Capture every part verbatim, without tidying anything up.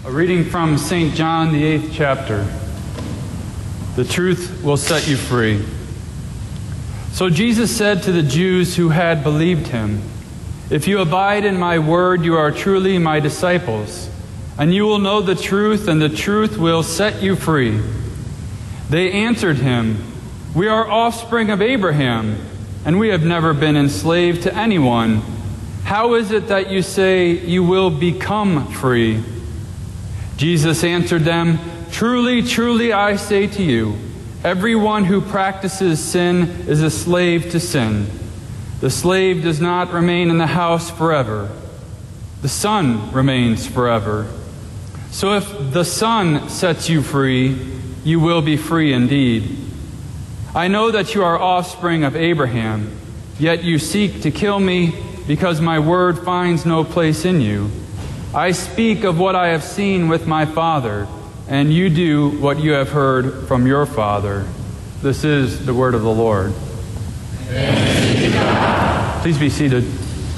A reading from Saint John, the eighth chapter. The truth will set you free. So Jesus said to the Jews who had believed him, "If you abide in my word, you are truly my disciples, and you will know the truth, and the truth will set you free." They answered him, "We are offspring of Abraham, and we have never been enslaved to anyone. How is it that you say you will become free?" Jesus answered them, "Truly, truly, I say to you, everyone who practices sin is a slave to sin. The slave does not remain in the house forever. The Son remains forever. So if the Son sets you free, you will be free indeed. I know that you are offspring of Abraham, yet you seek to kill me because my word finds no place in you. I speak of what I have seen with my Father, and you do what you have heard from your father." This is the word of the Lord. Thanks be to God. Please be seated.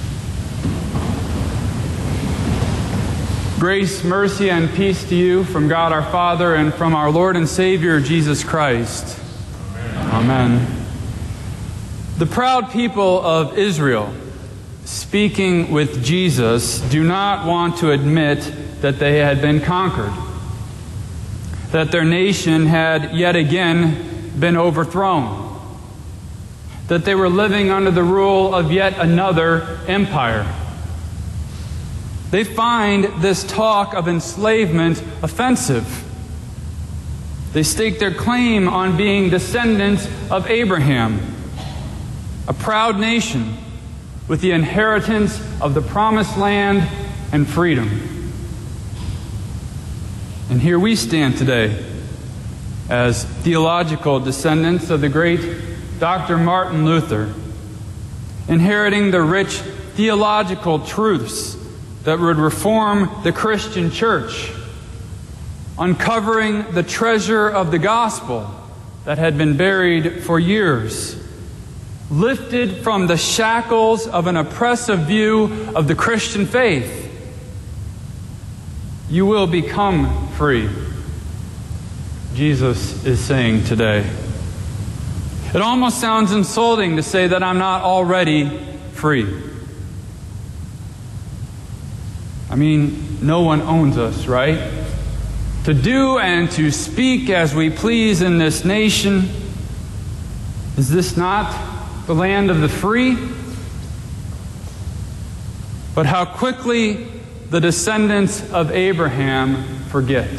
Grace, mercy, and peace to you from God our Father and from our Lord and Savior Jesus Christ. Amen. Amen. The proud people of Israel, speaking with Jesus, do not want to admit that they had been conquered, that their nation had yet again been overthrown, that they were living under the rule of yet another empire. They find this talk of enslavement offensive. They stake their claim on being descendants of Abraham, a proud nation with the inheritance of the promised land and freedom. And here we stand today as theological descendants of the great Doctor Martin Luther, inheriting the rich theological truths that would reform the Christian church, uncovering the treasure of the gospel that had been buried for years, lifted from the shackles of an oppressive view of the Christian faith. You will become free, Jesus is saying today. It almost sounds insulting to say that I'm not already free. I mean, no one owns us, right? To do and to speak as we please in this nation. Is this not the land of the free? But how quickly the descendants of Abraham forget.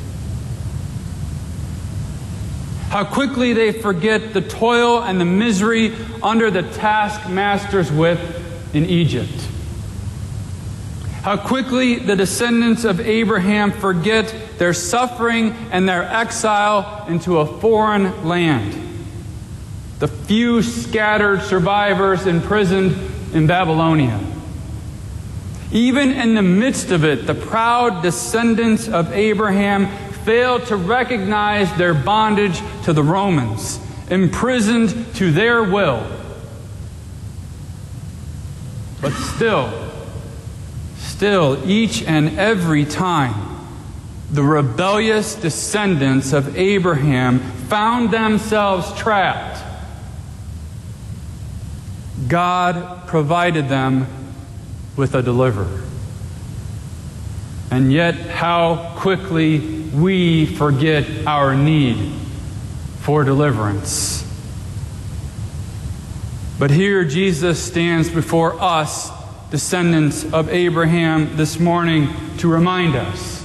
How quickly they forget the toil and the misery under the taskmaster's whip in Egypt. How quickly the descendants of Abraham forget their suffering and their exile into a foreign land. The few scattered survivors imprisoned in Babylonia. Even in the midst of it, the proud descendants of Abraham failed to recognize their bondage to the Romans, imprisoned to their will. But still, still, each and every time, the rebellious descendants of Abraham found themselves trapped, God provided them with a deliverer. And yet, how quickly we forget our need for deliverance. But here Jesus stands before us, descendants of Abraham, this morning to remind us.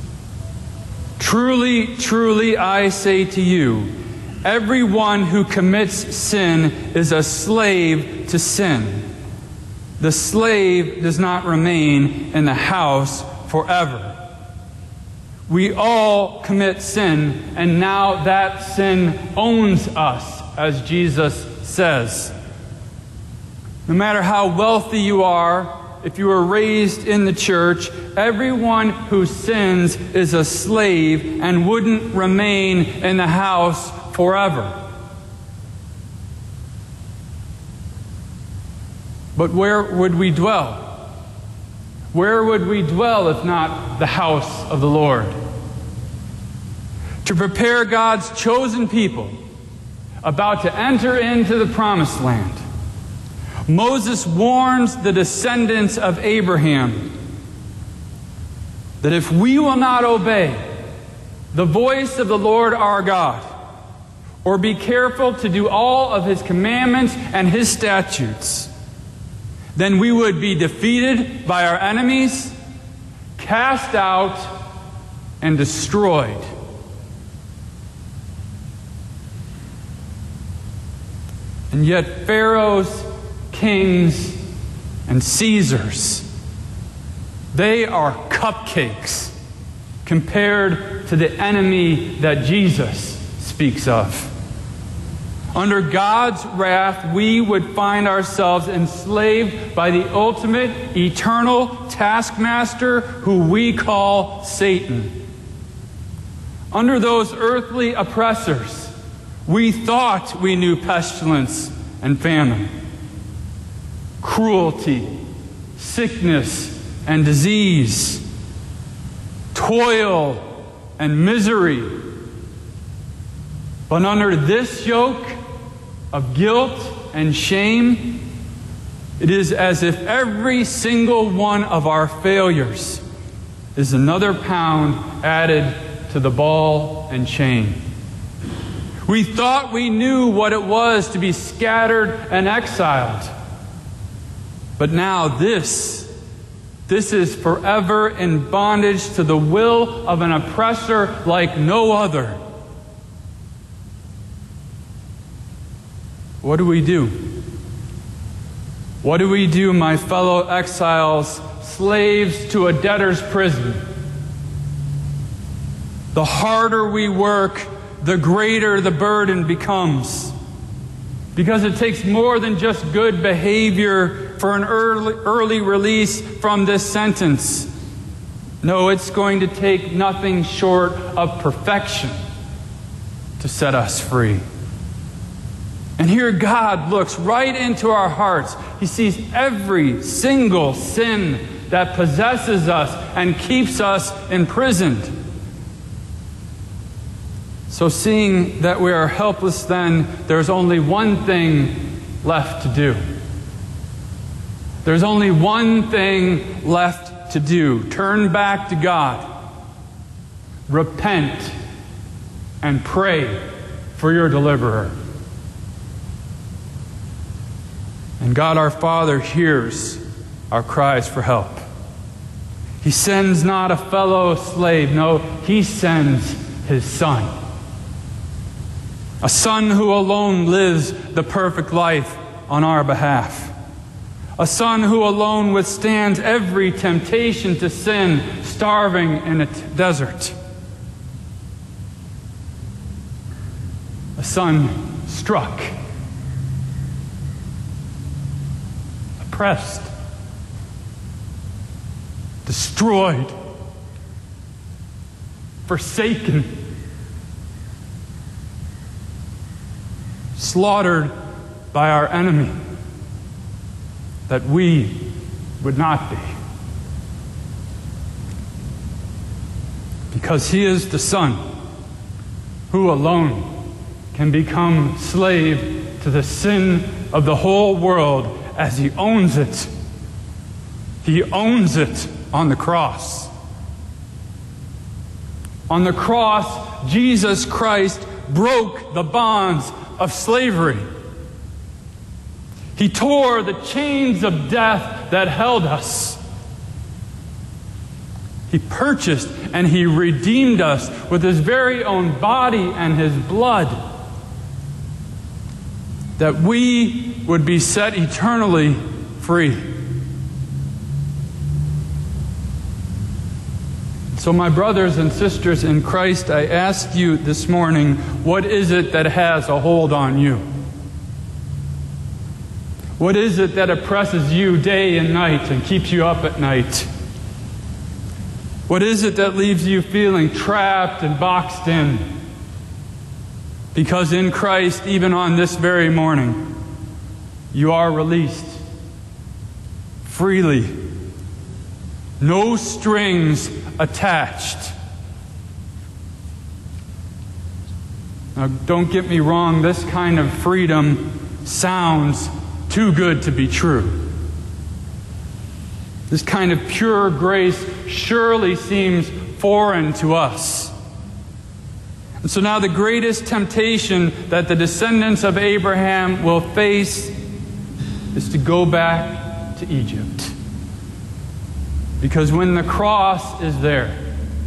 Truly, truly, I say to you, everyone who commits sin is a slave to sin. The slave does not remain in the house forever. We all commit sin, and now that sin owns us, as Jesus says. No matter how wealthy you are, if you were raised in the church, everyone who sins is a slave and wouldn't remain in the house forever. But where would we dwell? Where would we dwell if not the house of the Lord? To prepare God's chosen people about to enter into the promised land, Moses warns the descendants of Abraham that if we will not obey the voice of the Lord our God, or be careful to do all of His commandments and His statutes, then we would be defeated by our enemies, cast out, and destroyed. And yet Pharaoh's, kings, and Caesars, they are cupcakes compared to the enemy that Jesus speaks of. Under God's wrath, we would find ourselves enslaved by the ultimate, eternal taskmaster who we call Satan. Under those earthly oppressors, we thought we knew pestilence and famine, cruelty, sickness and disease, toil and misery. But under this yoke of guilt and shame, it is as if every single one of our failures is another pound added to the ball and chain. We thought we knew what it was to be scattered and exiled. But now this, this is forever in bondage to the will of an oppressor like no other. What do we do? What do we do, my fellow exiles, slaves to a debtor's prison? The harder we work, the greater the burden becomes. Because it takes more than just good behavior for an early, early release from this sentence. No, it's going to take nothing short of perfection to set us free. And here God looks right into our hearts. He sees every single sin that possesses us and keeps us imprisoned. So seeing that we are helpless then, there's only one thing left to do. There's only one thing left to do. Turn back to God. Repent and pray for your deliverer. And God our Father hears our cries for help. He sends not a fellow slave. No, He sends His Son. A Son who alone lives the perfect life on our behalf. A Son who alone withstands every temptation to sin, starving in a t- desert. A Son struck, oppressed, destroyed, forsaken, slaughtered by our enemy, that we would not be. Because He is the Son who alone can become slave to the sin of the whole world as He owns it. He owns it on the cross. On the cross, Jesus Christ broke the bonds of slavery. He tore the chains of death that held us. He purchased and He redeemed us with His very own body and His blood, that we would be set eternally free. So my brothers and sisters in Christ, I ask you this morning, what is it that has a hold on you? What is it that oppresses you day and night and keeps you up at night? What is it that leaves you feeling trapped and boxed in? Because in Christ, even on this very morning, you are released freely No strings attached. Now, don't get me wrong, this kind of freedom sounds too good to be true. This kind of pure grace surely seems foreign to us. And so now the greatest temptation that the descendants of Abraham will face is to go back to Egypt. Because when the cross is there,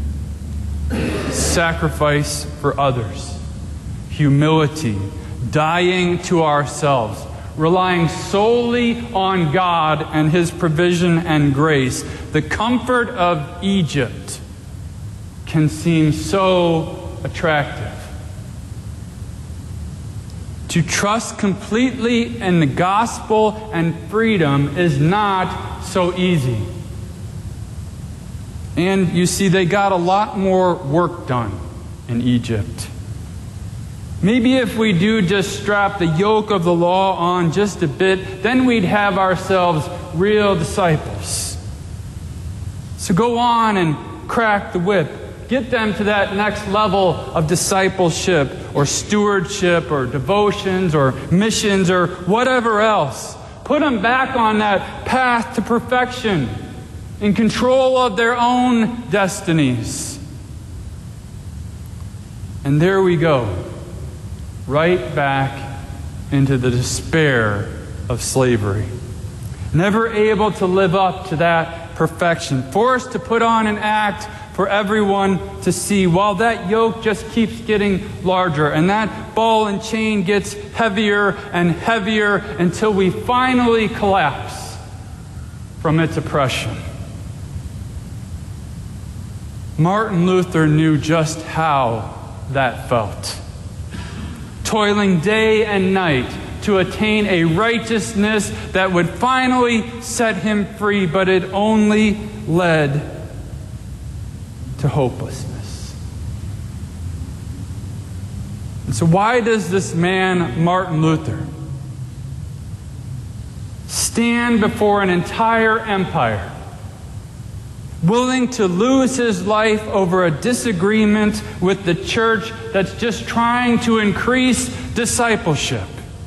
sacrifice for others, humility, dying to ourselves, relying solely on God and His provision and grace, the comfort of Egypt can seem so attractive. To trust completely in the gospel and freedom is not so easy. And you see, they got a lot more work done in Egypt. Maybe if we do just strap the yoke of the law on just a bit, then we'd have ourselves real disciples. So go on and crack the whip. Get them to that next level of discipleship or stewardship or devotions or missions or whatever else. Put them back on that path to perfection, in control of their own destinies. And there we go, right back into the despair of slavery. Never able to live up to that perfection. Forced to put on an act for everyone to see, while that yoke just keeps getting larger and that ball and chain gets heavier and heavier until we finally collapse from its oppression. Martin Luther knew just how that felt. Toiling day and night to attain a righteousness that would finally set him free, but it only led to hopelessness. And so why does this man, Martin Luther, stand before an entire empire, willing to lose his life over a disagreement with the church that's just trying to increase discipleship?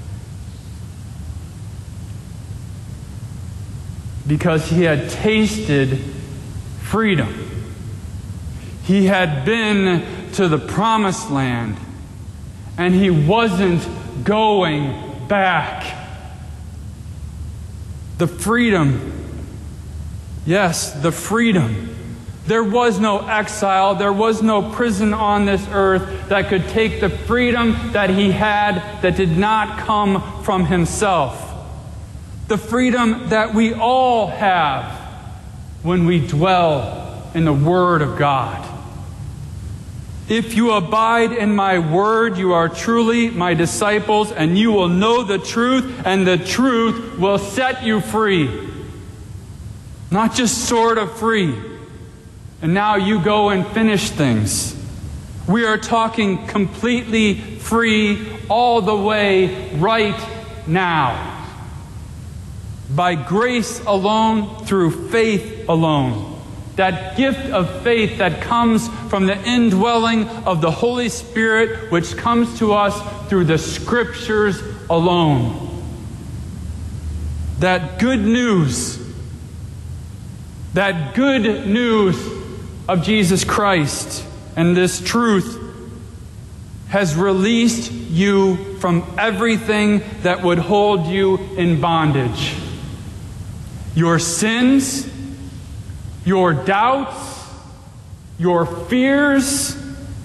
Because he had tasted freedom. He had been to the promised land, and he wasn't going back. The freedom, yes, the freedom. There was no exile, there was no prison on this earth that could take the freedom that he had that did not come from himself. The freedom that we all have when we dwell in the Word of God. If you abide in my word, you are truly my disciples, and you will know the truth, and the truth will set you free. Not just sort of free. And now you go and finish things. We are talking completely free all the way right now. By grace alone, through faith alone. That gift of faith that comes from the indwelling of the Holy Spirit, which comes to us through the Scriptures alone. That good news, that good news of Jesus Christ and this truth has released you from everything that would hold you in bondage. Your sins, your doubts, your fears,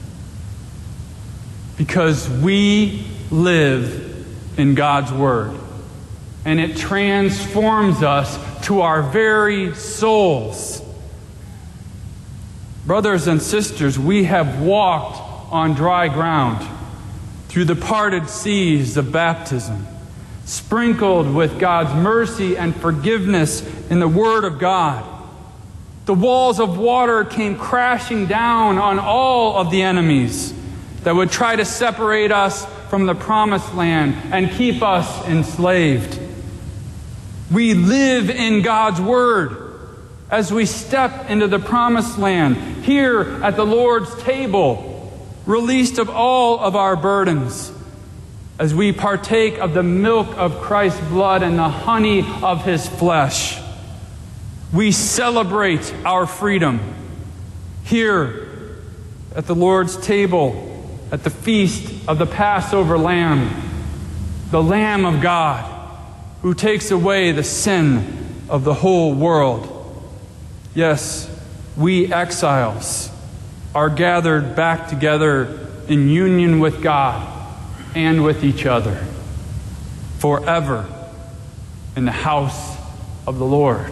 because we live in God's Word. And it transforms us to our very souls. Brothers and sisters, we have walked on dry ground through the parted seas of baptism, sprinkled with God's mercy and forgiveness in the Word of God. The walls of water came crashing down on all of the enemies that would try to separate us from the promised land and keep us enslaved. We live in God's Word. as we step into the promised land, here at the Lord's table, released of all of our burdens, as we partake of the milk of Christ's blood and the honey of His flesh. We celebrate our freedom here at the Lord's table, at the feast of the Passover Lamb, the Lamb of God, who takes away the sin of the whole world. Yes, we exiles are gathered back together in union with God and with each other forever in the house of the Lord.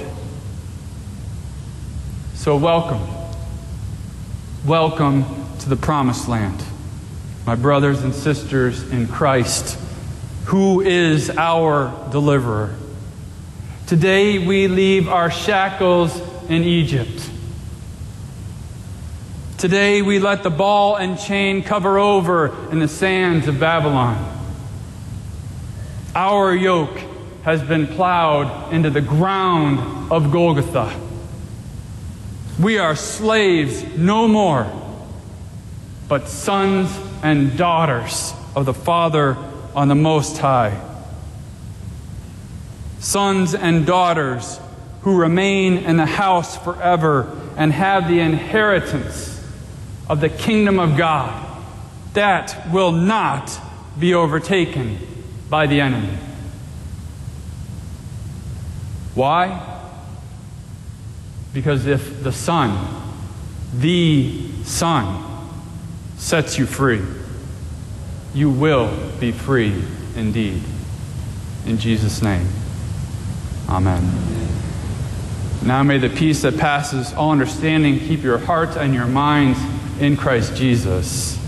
So welcome. Welcome to the promised land, my brothers and sisters in Christ, who is our deliverer. Today we leave our shackles in Egypt. Today we let the ball and chain cover over in the sands of Babylon. Our yoke has been plowed into the ground of Golgotha. We are slaves no more, but sons and daughters of the Father on the Most High. Sons and daughters who remain in the house forever and have the inheritance of the kingdom of God that will not be overtaken by the enemy. Why? Because if the Son, the Son, sets you free, you will be free indeed. In Jesus' name, amen. Now may the peace that passes all understanding keep your hearts and your minds in Christ Jesus.